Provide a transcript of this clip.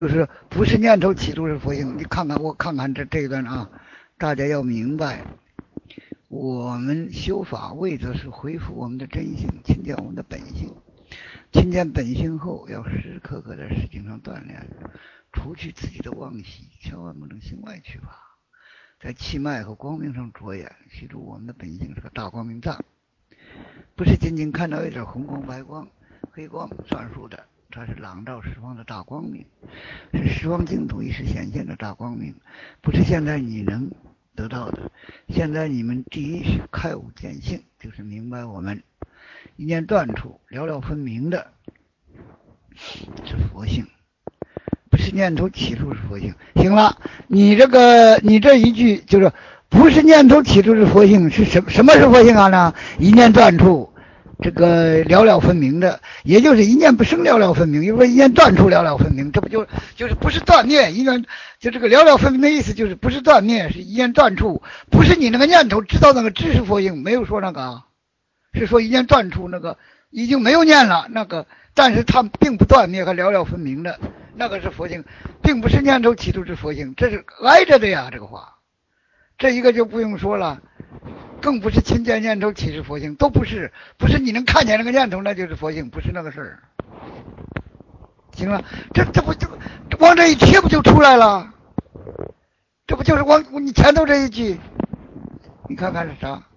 就是不是念头起初是佛性。你看看我看看这一段啊，大家要明白，我们修法为的是恢复我们的真性，亲近我们的本性。亲见本性后，要时时刻刻在事情上锻炼，除去自己的妄习，千万不能心外去法。在气脉和光明上着眼，记住我们的本性是个大光明藏，不是仅仅看到一点红光、白光、黑光算数的，它是朗照十方的大光明，是十方净土一时显现的大光明，不是现在你能得到的。现在你们第一是开悟见性，就是明白我们一念断处了了分明的是佛性，不是念头起初是佛性。行了，你这一句就是不是念头起初是佛性，是什么是佛性啊呢？一念断处，这个了了分明的，也就是一念不生了了分明，因为一念断处了了分明，这不就是不是断灭？一念就这个了了分明的意思就是不是断灭，是一念断处，不是你那个念头知道那个知识佛性，没有说那个啊，是说一念断处那个已经没有念了那个，但是它并不断灭和了了分明的。那个是佛性，并不是念头起初是佛性，这是挨着的呀。这个话，这一个就不用说了，更不是亲见念头起是佛性，都不是，不是你能看见那个念头那就是佛性，不是那个事儿。行了，这不就往这一贴不就出来了？这不就是往你前头这一句，你看看是啥？